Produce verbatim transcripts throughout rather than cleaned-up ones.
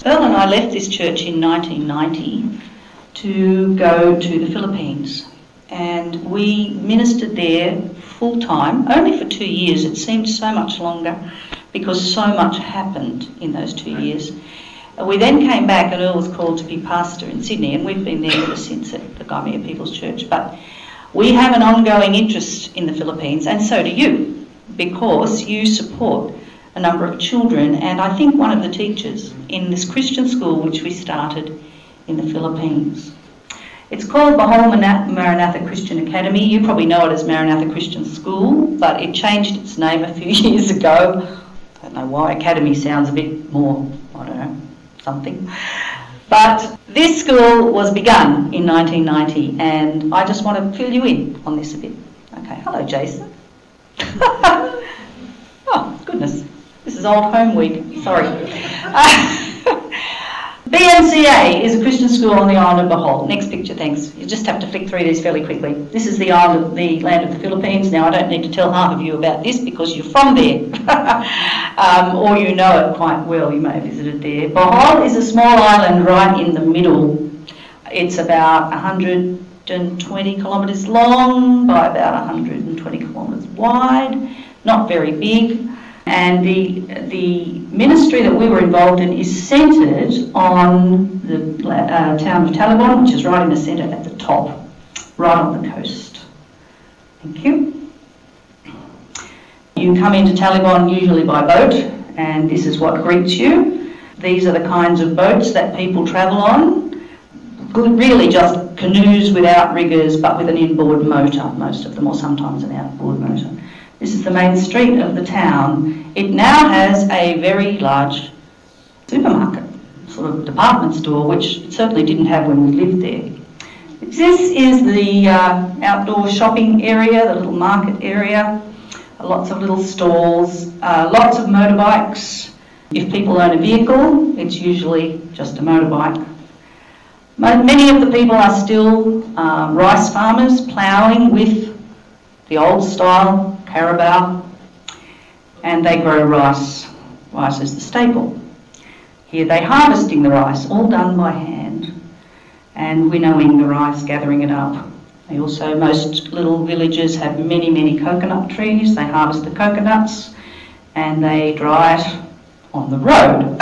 Earl and I left this church in nineteen ninety to go to the Philippines, and we ministered there full time, only for two years. It seemed so much longer because so much happened in those two years. We then came back, and Earl was called to be pastor in Sydney, and we've been there ever since at the Gaimea People's Church. But we have an ongoing interest in the Philippines, and so do you, because you support a number of children, and I think one of the teachers in this Christian school which we started in the Philippines. It's called Bohol Maranatha Christian Academy. You probably know it as Maranatha Christian School, but it changed its name a few years ago. I don't know why. Academy sounds a bit more, I don't know, something. But this school was begun in nineteen ninety, and I just want to fill you in on this a bit. Okay, hello Jason. Oh, goodness. This is Old Home Week, sorry. Uh, B M C A is a Christian school on the island of Bohol. Next picture, thanks. You just have to flick through these fairly quickly. This is the island of the land of the Philippines. Now, I don't need to tell half of you about this because you're from there, um, or you know it quite well. You may have visited there. Bohol is a small island right in the middle. It's about one hundred twenty kilometres long by about one hundred twenty kilometres wide. Not very big. And the, the ministry that we were involved in is centred on the uh, town of Talibon, which is right in the centre at the top, right on the coast. Thank you. You come into Talibon usually by boat, and this is what greets you. These are the kinds of boats that people travel on. Really just canoes without riggers, but with an inboard motor, most of them, or sometimes an outboard motor. This is the main street of the town. It now has a very large supermarket, sort of department store, which it certainly didn't have when we lived there. This is the uh, outdoor shopping area, the little market area. Lots of little stalls, uh, lots of motorbikes. If people own a vehicle, it's usually just a motorbike. Many of the people are still uh, rice farmers, ploughing with the old style carabao, and they grow rice. Rice is the staple. Here they're harvesting the rice, all done by hand, and winnowing the rice, gathering it up. They also, most little villages have many, many coconut trees. They harvest the coconuts and they dry it on the road,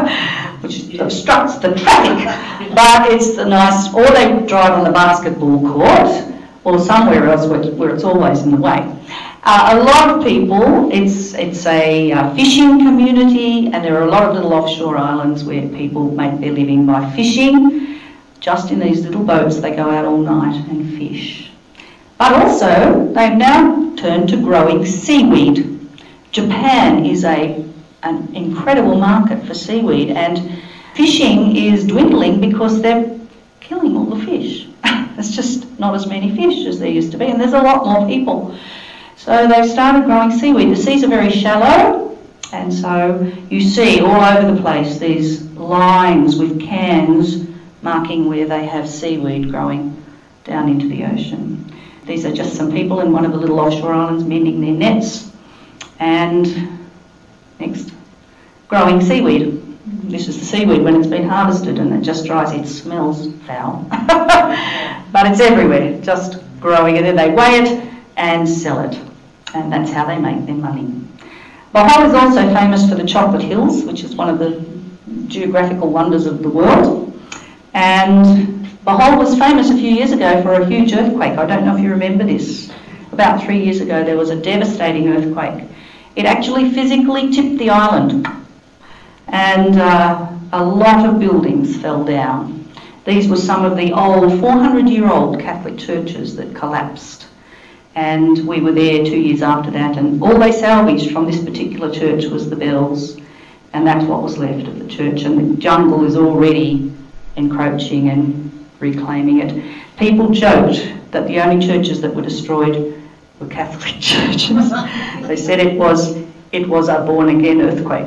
which obstructs the traffic, but it's the nice, or they drive on the basketball court, or somewhere else where, where it's always in the way. Uh, a lot of people, it's, it's a uh, fishing community, and there are a lot of little offshore islands where people make their living by fishing. Just in these little boats, they go out all night and fish. But also, they've now turned to growing seaweed. Japan is a, an incredible market for seaweed, and fishing is dwindling because they're killing all the fish. There's just not as many fish as there used to be, and there's a lot more people. So they've started growing seaweed. The seas are very shallow, and so you see all over the place these lines with cans marking where they have seaweed growing down into the ocean. These are just some people in one of the little offshore islands mending their nets. And next, growing seaweed. This is the seaweed when it's been harvested, and it just dries. It smells foul. But it's everywhere, just growing it. They weigh it and sell it, and that's how they make their money. Bohol is also famous for the Chocolate Hills, which is one of the geographical wonders of the world. And Bohol was famous a few years ago for a huge earthquake. I don't know if you remember this. About three years ago there was a devastating earthquake. It actually physically tipped the island, and uh, a lot of buildings fell down. These were some of the old four hundred year old Catholic churches that collapsed. And we were there two years after that, and all they salvaged from this particular church was the bells, and that's what was left of the church. And the jungle is already encroaching and reclaiming it. People joked that the only churches that were destroyed were Catholic churches. They said it was it was a born-again earthquake.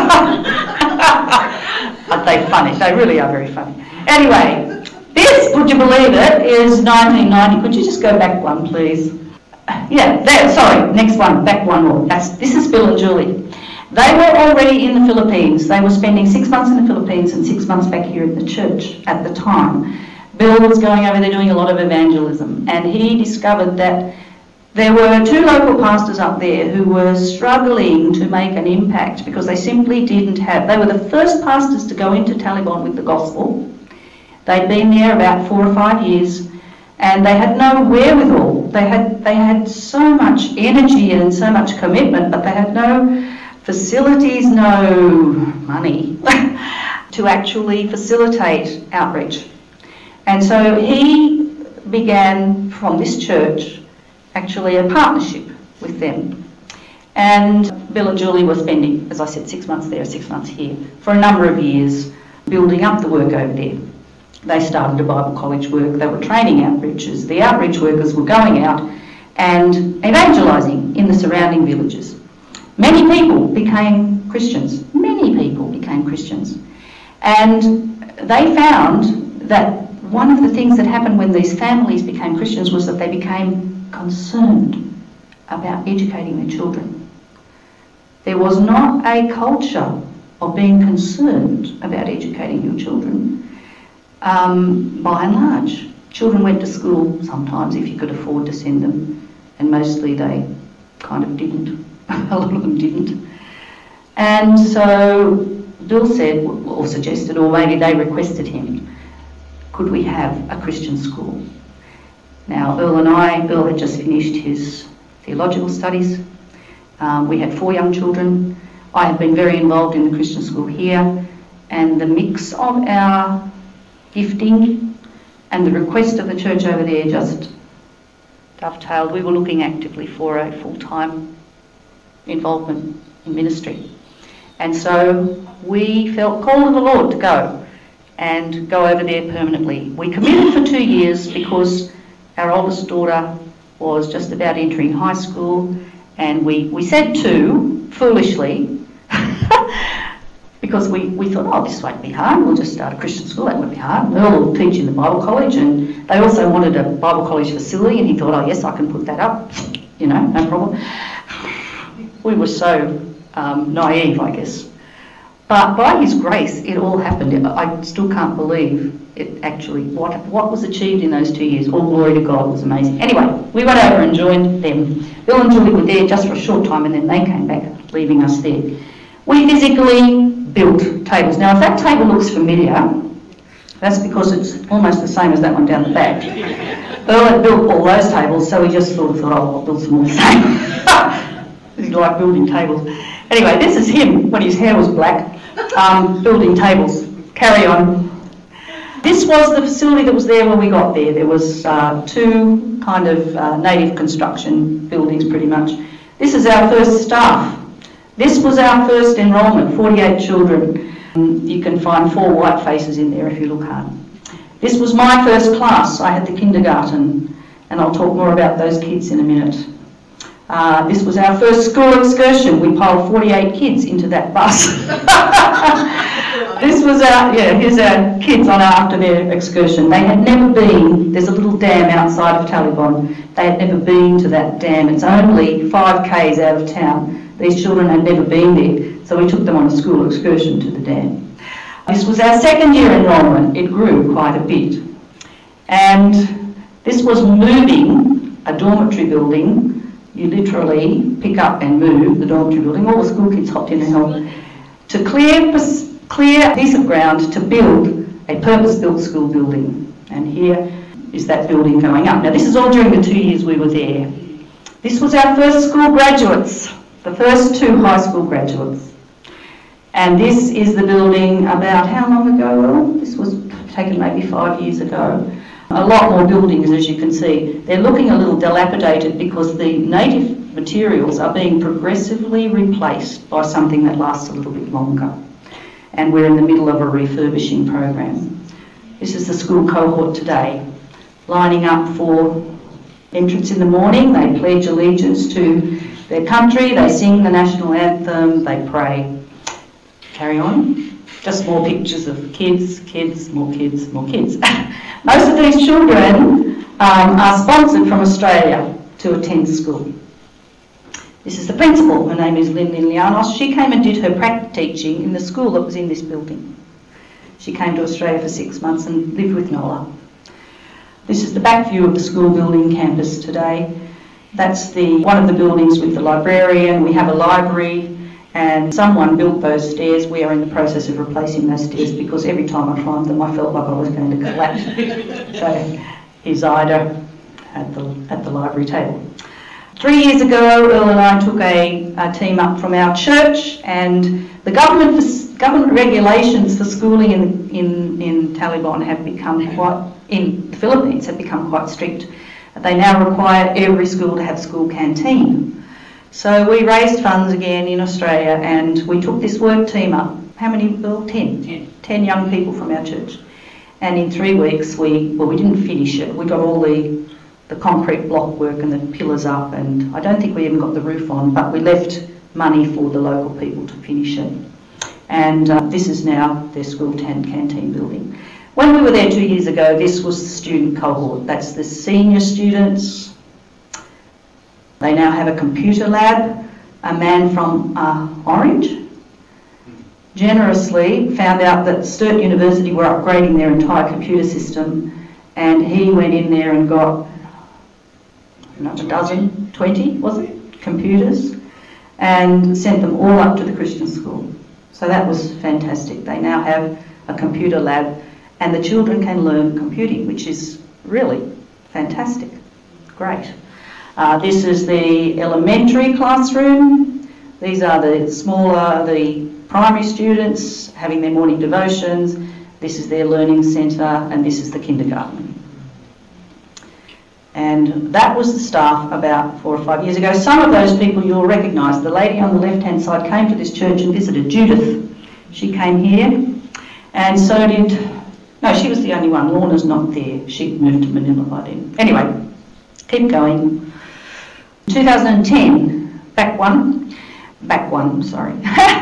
But they're funny. They really are very funny. Anyway, this, would you believe it, is nineteen ninety. Could you just go back one, please? Yeah, there, sorry, next one, back one more. That's, this is Bill and Julie. They were already in the Philippines. They were spending six months in the Philippines and six months back here at the church at the time. Bill was going over there doing a lot of evangelism, and he discovered that there were two local pastors up there who were struggling to make an impact because they simply didn't have, they were the first pastors to go into Taliban with the gospel. They'd been there about four or five years, and they had no wherewithal. They had, they had so much energy and so much commitment, but they had no facilities, no money to actually facilitate outreach. And so he began from this church actually a partnership with them. And Bill and Julie were spending, as I said, six months there, six months here, for a number of years, building up the work over there. They started a Bible college work, they were training outreachers. The outreach workers were going out and evangelising in the surrounding villages. Many people became Christians. Many people became Christians. And they found that one of the things that happened when these families became Christians was that they became concerned about educating their children. There was not a culture of being concerned about educating your children, um, by and large. Children went to school sometimes if you could afford to send them, and mostly they kind of didn't. A lot of them didn't. And so Bill said, or suggested, or maybe they requested him, could we have a Christian school? Now, Earl and I, Earl had just finished his theological studies. Um, we had four young children. I had been very involved in the Christian school here, and the mix of our gifting and the request of the church over there just dovetailed. We were looking actively for a full-time involvement in ministry. And so we felt called of the Lord to go and go over there permanently. We committed for two years because our oldest daughter was just about entering high school, and we, we said two, foolishly, because we, we thought, oh, this won't be hard, we'll just start a Christian school, that won't be hard. Earl will teach in the Bible college, and they also wanted a Bible college facility, and he thought, oh yes, I can put that up, you know, no problem. We were so um, naive, I guess. But by his grace, it all happened. I still can't believe it actually, what, what was achieved in those two years. All glory to God, was amazing. Anyway, we went over and joined them. Bill and Julie were there just for a short time, and then they came back, leaving us there. We physically built tables. Now, if that table looks familiar, that's because it's almost the same as that one down the back. Earl had built all those tables, so we just sort of thought, oh, I'll build some more the same. He liked building tables. Anyway, this is him when his hair was black, um, building tables. Carry on. This was the facility that was there when we got there. There was uh, two kind of uh, native construction buildings, pretty much. This is our first staff. This was our first enrolment, forty-eight children. You can find four white faces in there if you look hard. This was my first class. I had the kindergarten, and I'll talk more about those kids in a minute. Uh, this was our first school excursion. We piled forty-eight kids into that bus. This was our, yeah, here's our kids on after their excursion. They had never been, there's a little dam outside of Taliban. They had never been to that dam. It's only five k's out of town. These children had never been there, so we took them on a school excursion to the dam. This was our second year enrolment. It grew quite a bit. And this was moving a dormitory building. You literally pick up and move the dormitory building. All the school kids hopped in and helped to clear, clear a piece of ground to build a purpose-built school building. And here is that building going up. Now, this is all during the two years we were there. This was our first school graduates, the first two high school graduates. And this is the building about how long ago? Well, this was taken maybe five years ago. A lot more buildings, as you can see. They're looking a little dilapidated because the native materials are being progressively replaced by something that lasts a little bit longer. And we're in the middle of a refurbishing program. This is the school cohort today, lining up for entrance in the morning. They pledge allegiance to their country, they sing the national anthem, they pray. Carry on. Just more pictures of kids, kids, more kids, more kids. Most of these children um, are sponsored from Australia to attend school. This is the principal. Her name is Lynn Lilianos. She came and did her practice teaching in the school that was in this building. She came to Australia for six months and lived with Nola. This is the back view of the school building campus today. That's the one of the buildings with the librarian. We have a library, and someone built those stairs. We are in the process of replacing those stairs because every time I climbed them I felt like I was going to collapse. So here's Ida at the, at the library table. Three years ago, Earl and I took a, a team up from our church, and the government for, government regulations for schooling in, in, in Taliban have become quite, in the Philippines, have become quite strict. They now require every school to have school canteen. So we raised funds again in Australia, and we took this work team up. How many, Earl? Ten. Ten. Ten young people from our church. And in three weeks, we, well, we didn't finish it. We got all the the concrete block work and the pillars up, and I don't think we even got the roof on, but we left money for the local people to finish it. And uh, this is now their school canteen building. When we were there two years ago, this was the student cohort. That's the senior students. They now have a computer lab. A man from uh, Orange generously found out that Sturt University were upgrading their entire computer system, and he went in there and got a dozen, twenty, was it, computers, and sent them all up to the Christian school. So that was fantastic. They now have a computer lab, and the children can learn computing, which is really fantastic. Great. Uh, this is the elementary classroom. These are the smaller, the primary students having their morning devotions. This is their learning centre, and this is the kindergarten. And that was the staff about four or five years ago. Some of those people you'll recognise. The lady on the left-hand side came to this church and visited, Judith. She came here, and so did, no, she was the only one. Lorna's not there. She'd moved to Manila by then. Anyway, keep going. two thousand ten, back one, back one, sorry.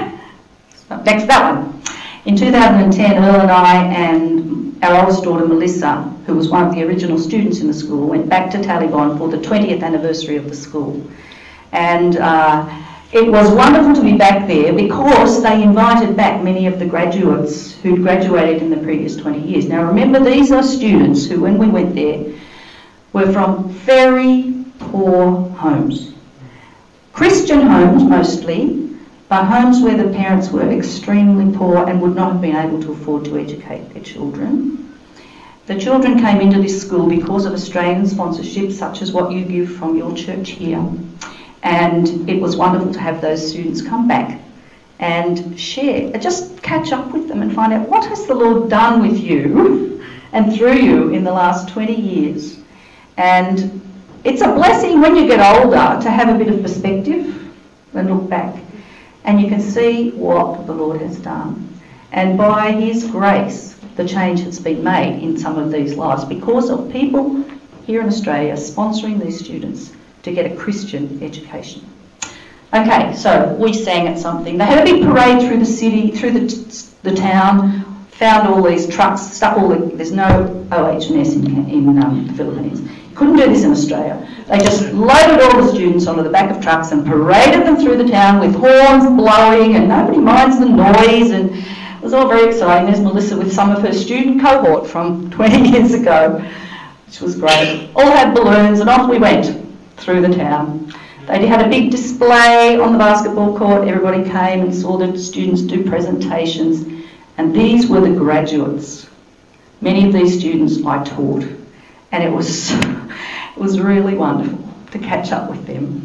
Next, that one. In two thousand ten, Earl and I and our oldest daughter Melissa, who was one of the original students in the school, went back to Taliban for the twentieth anniversary of the school. And uh, it was wonderful to be back there because they invited back many of the graduates who'd graduated in the previous twenty years. Now remember, these are students who, when we went there, were from very poor homes. Christian homes mostly, but homes where the parents were extremely poor and would not have been able to afford to educate their children. The children came into this school because of Australian sponsorship, such as what you give from your church here. And it was wonderful to have those students come back and share, just catch up with them and find out what has the Lord done with you and through you in the last twenty years. And it's a blessing when you get older to have a bit of perspective and look back. And you can see what the Lord has done. And by His grace, the change has been made in some of these lives because of people here in Australia sponsoring these students to get a Christian education. Okay, so we sang at something. They had a big parade through the city, through the, the town, found all these trucks, stuck all the, there's no O H and S in, in um, the Philippines. Couldn't do this in Australia. They just loaded all the students onto the back of trucks and paraded them through the town with horns blowing, and nobody minds the noise, and it was all very exciting. There's Melissa with some of her student cohort from twenty years ago, which was great. All had balloons, and off we went through the town. They had a big display on the basketball court. Everybody came and saw the students do presentations, and these were the graduates. Many of these students I taught, and it was it was really wonderful to catch up with them.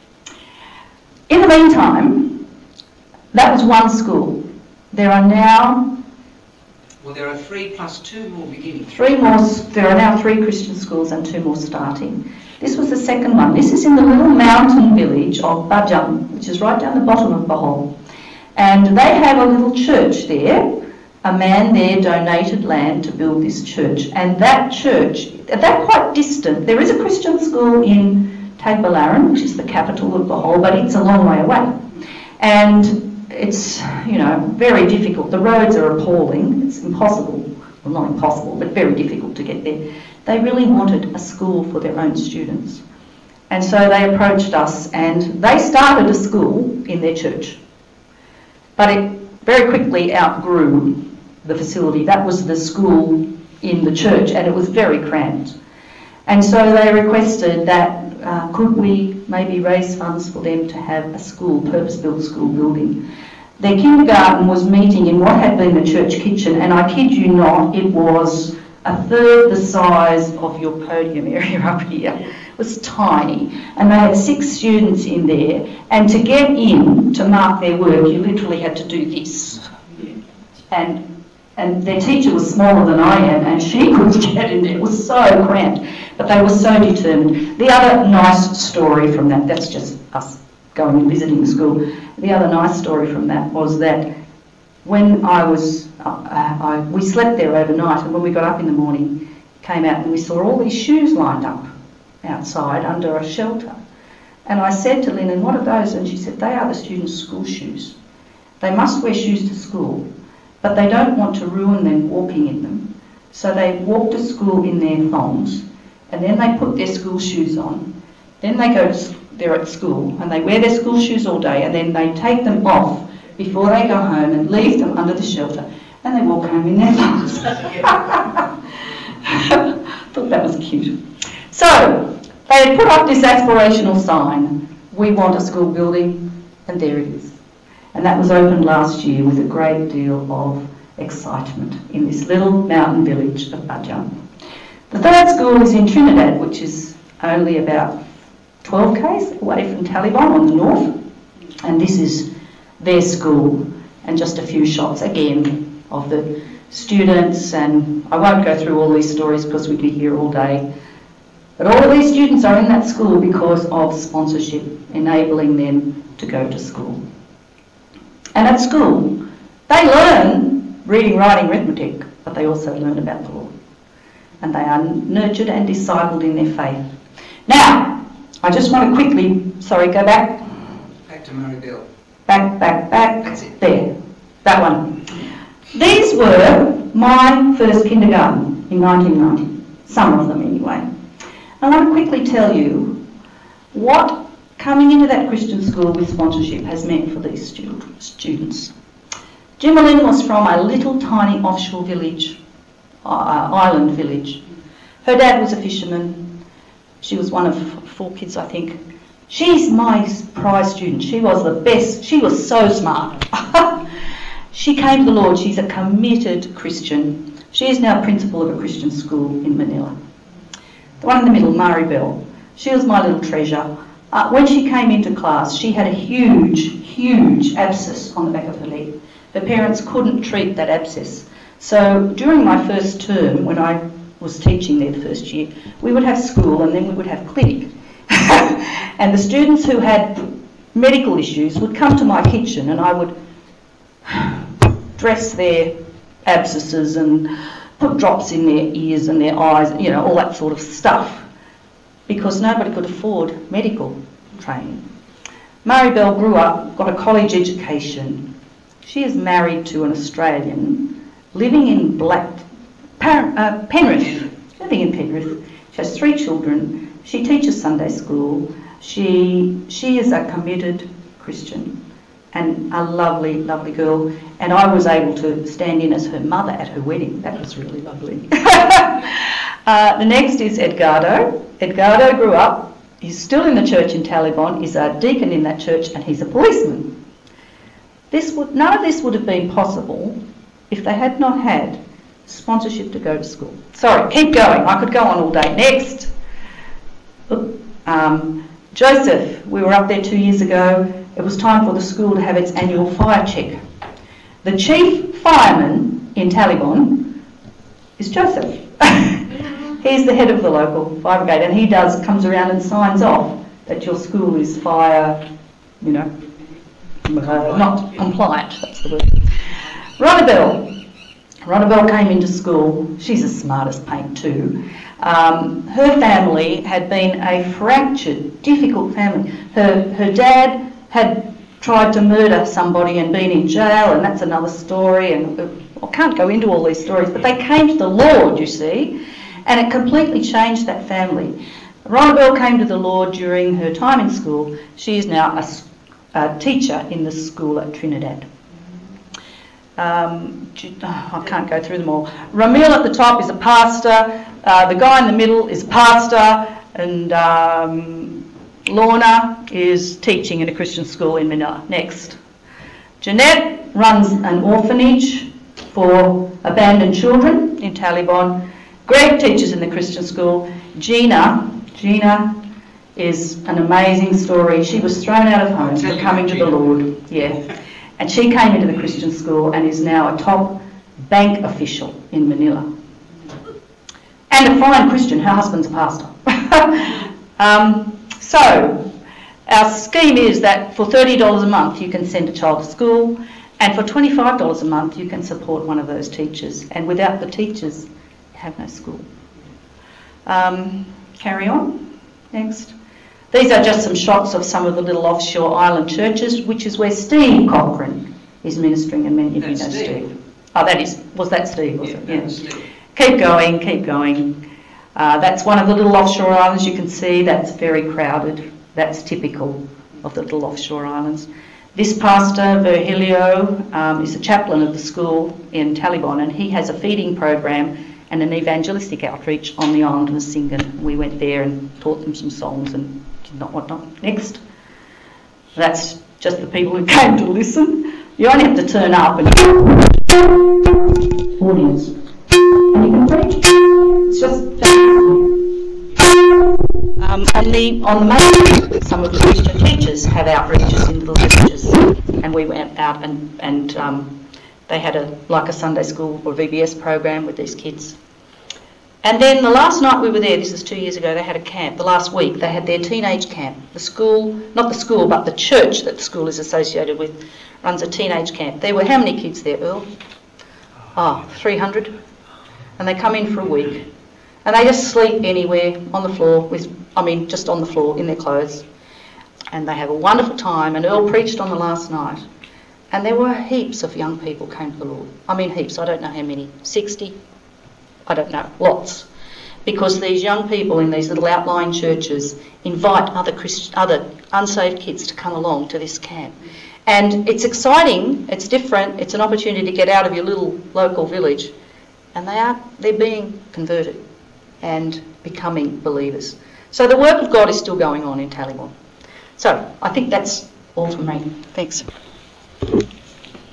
In the meantime, that was one school. There are now... Well, there are three plus two more beginning. Three more. There are now three Christian schools and two more starting. This was the second one. This is in the little mountain village of Bajam, which is right down the bottom of Bohol. And they have a little church there. A man there donated land to build this church. And that church, they're quite distant. There is a Christian school in Tagbilaran, which is the capital of Bohol, but it's a long way away. And it's, you know, very difficult. The roads are appalling. It's impossible, well, not impossible, but very difficult to get there. They really wanted a school for their own students. And so they approached us, and they started a school in their church. But it very quickly outgrew the facility. That was the school in the church, and it was very cramped. And so they requested that uh, could we maybe raise funds for them to have a school, purpose-built school building. Their kindergarten was meeting in what had been the church kitchen, and I kid you not, it was a third the size of your podium area up here. It was tiny, and they had six students in there, and to get in to mark their work you literally had to do this. And and their teacher was smaller than I am, and she couldn't get in there. It was so cramped, but they were so determined. The other nice story from that, that's just us going and visiting the school. The other nice story from that was that when I was, uh, I, we slept there overnight, and when we got up in the morning, came out and we saw all these shoes lined up outside under a shelter. And I said to Lynn, what are those? And she said, they are the students' school shoes. They must wear shoes to school, but they don't want to ruin them walking in them. So they walk to school in their thongs, and then they put their school shoes on. Then they go to, they're at school, and they wear their school shoes all day, and then they take them off before they go home and leave them under the shelter, and they walk home in their thongs. Thought that was cute. So they had put up this aspirational sign, we want a school building, and there it is. And that was opened last year with a great deal of excitement in this little mountain village of Budjam. The third school is in Trinidad, which is only about twelve k's away from Taliban on the north. And this is their school, and just a few shots again of the students. And I won't go through all these stories because we'd be here all day. But all of these students are in that school because of sponsorship, enabling them to go to school. And at school, they learn reading, writing, arithmetic, but they also learn about the Lord. And they are nurtured and discipled in their faith. Now, I just want to quickly, sorry, go back. Back to Maribel. Back, back, back. That's it. There, that one. These were my first kindergarten in nineteen ninety, some of them anyway. I want to quickly tell you what coming into that Christian school with sponsorship has meant for these students. Jimalin was from a little tiny offshore village, uh, island village. Her dad was a fisherman. She was one of four kids, I think. She's my prize student. She was the best. She was so smart. She came to the Lord. She's a committed Christian. She is now principal of a Christian school in Manila. The one in the middle, Maribel, she was my little treasure. Uh, when she came into class, she had a huge, huge abscess on the back of her leg. Her parents couldn't treat that abscess. So during my first term, when I was teaching there the first year, we would have school and then we would have clinic. And the students who had medical issues would come to my kitchen, and I would dress their abscesses and put drops in their ears and their eyes, you know, all that sort of stuff, because nobody could afford medical training. Maribel grew up, got a college education. She is married to an Australian, living in Black, uh, Penrith, living in Penrith. She has three children. She teaches Sunday school. She, she is a committed Christian and a lovely, lovely girl. And I was able to stand in as her mother at her wedding. That was really lovely. uh, the next is Edgardo. Edgardo grew up. He's still in the church in Taliban. He's a deacon in that church, and he's a policeman. This would, none of this would have been possible if they had not had sponsorship to go to school. Sorry, keep going. I could go on all day. Next. Um, Joseph, we were up there two years ago. It was time for the school to have its annual fire check. The chief fireman in Taliban is Joseph. He's the head of the local fire brigade, and he does comes around and signs off that your school is fire, you know, uh, not compliant. That's the word. Ronabel. Ronabel came into school. She's as smart as paint too. Um, her family had been a fractured, difficult family. Her her dad had tried to murder somebody and been in jail, and that's another story. And I can't go into all these stories, but they came to the Lord, you see, and it completely changed that family. Rhonda came to the Lord during her time in school. She is now a, a teacher in the school at Trinidad. Um, oh, I can't go through them all. Ramil at the top is a pastor. Uh, the guy in the middle is a pastor. And um, Lorna is teaching in a Christian school in Manila. Next. Jeanette runs an orphanage for abandoned children in Taliban. Greg teaches in the Christian school. Gina, Gina is an amazing story. She was thrown out of home for coming to the Lord. Yeah. And she came into the Christian school and is now a top bank official in Manila. And a fine Christian. Her husband's a pastor. um, so, our scheme is that for thirty dollars a month you can send a child to school, and for twenty-five dollars a month you can support one of those teachers. And without the teachers, you have no school. Um, carry on. Next. These are just some shots of some of the little offshore island churches, which is where Steve Cochrane is ministering, and many of you know Steve. Steve. Oh, that is, was that Steve, was Yeah, it? that Yeah. was Steve. Keep going, keep going. Uh, that's one of the little offshore islands you can see. That's very crowded. That's typical of the little offshore islands. This pastor, Virgilio, um, is the chaplain of the school in Taliban, and he has a feeding program and an evangelistic outreach on the island of Singan. We went there and taught them some songs and did not whatnot. Next. That's just the people who came to listen. You only have to turn up and audience. And you can preach. It's just um, on the on the main, some of the Christian teachers have outreaches in little villages, and we went out and and um, they had a like a Sunday school or V B S program with these kids. And then the last night we were there, this is two years ago, they had a camp. The last week they had their teenage camp. The school, not the school, but the church that the school is associated with, runs a teenage camp. There were how many kids there, Earl? Oh, three hundred. And they come in for a week. And they just sleep anywhere on the floor, with, I mean, just on the floor in their clothes. And they have a wonderful time. And Earl preached on the last night. And there were heaps of young people came to the Lord. I mean heaps, I don't know how many, sixty? I don't know, lots. Because these young people in these little outlying churches invite other Christian, other unsaved kids to come along to this camp. And it's exciting, it's different, it's an opportunity to get out of your little local village. And they are, they're being converted and becoming believers. So the work of God is still going on in Taliban. So I think that's all from me. Thanks.